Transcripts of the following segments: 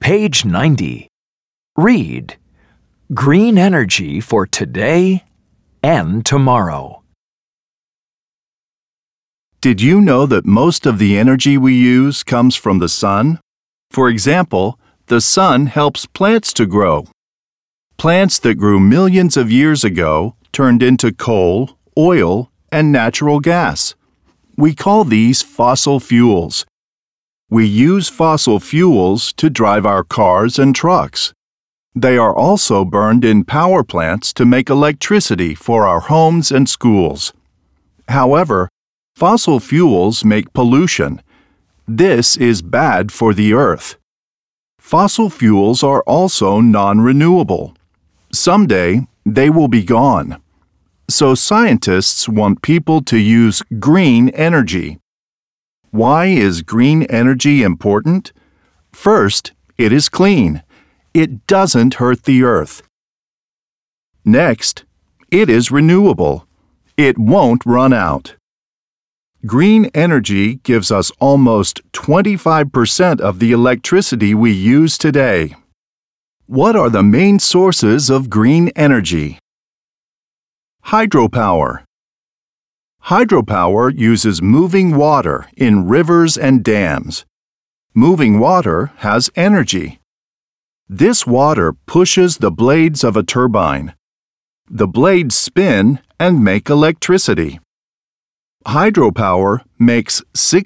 Page 90. Read. Green energy for today and tomorrow. Did you know that most of the energy we use comes from the sun? For example, the sun helps plants to grow. Plants that grew millions of years ago turned into coal, oil, and natural gas. We call these fossil fuels. We use fossil fuels to drive our cars and trucks. They are also burned in power plants to make electricity for our homes and schools. However, fossil fuels make pollution. This is bad for the earth. Fossil fuels are also non-renewable. Someday, they will be gone. So scientists want people to use green energy. Why is green energy important? First, it is clean. It doesn't hurt the earth. Next, it is renewable. It won't run out. Green energy gives us almost 25% of the electricity we use today. What are the main sources of green energy? Hydropower. Hydropower uses moving water in rivers and dams. Moving water has energy. This water pushes the blades of a turbine. The blades spin and make electricity. Hydropower makes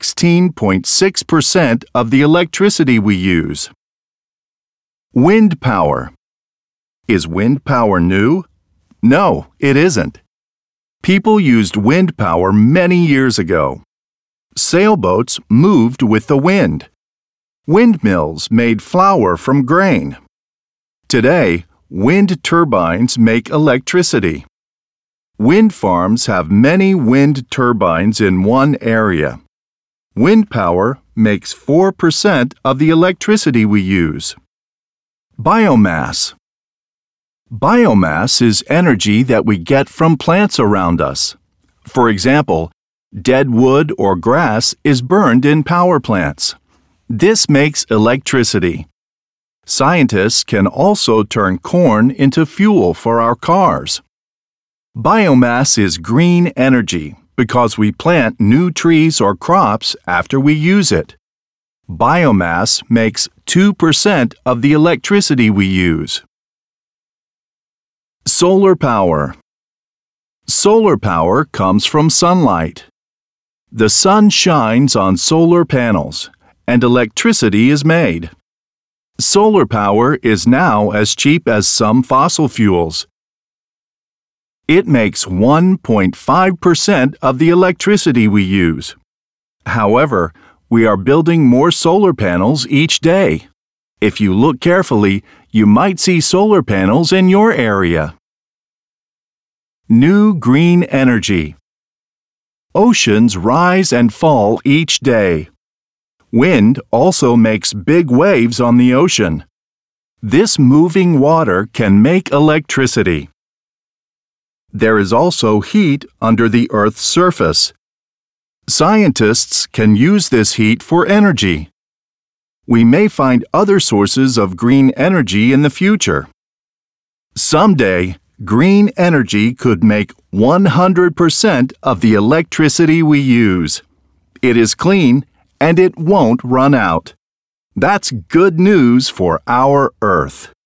16.6% of the electricity we use. Wind power. Is wind power new? No, it isn't. People used wind power many years ago. Sailboats moved with the wind. Windmills made flour from grain. Today, wind turbines make electricity. Wind farms have many wind turbines in one area. Wind power makes 4% of the electricity we use. Biomass. Biomass is energy that we get from plants around us. For example, dead wood or grass is burned in power plants. This makes electricity. Scientists can also turn corn into fuel for our cars. Biomass is green energy because we plant new trees or crops after we use it. Biomass makes 2% of the electricity we use. Solar power. Solar power comes from sunlight. The sun shines on solar panels, and electricity is made. Solar power is now as cheap as some fossil fuels. It makes 1.5% of the electricity we use. However, we are building more solar panels each day. If you look carefully, you might see solar panels in your area. New green energy. Oceans rise and fall each day. Wind also makes big waves on the ocean. This moving water can make electricity. There is also heat under the Earth's surface. Scientists can use this heat for energy. We may find other sources of green energy in the future. Someday, green energy could make 100% of the electricity we use. It is clean and it won't run out. That's good news for our Earth.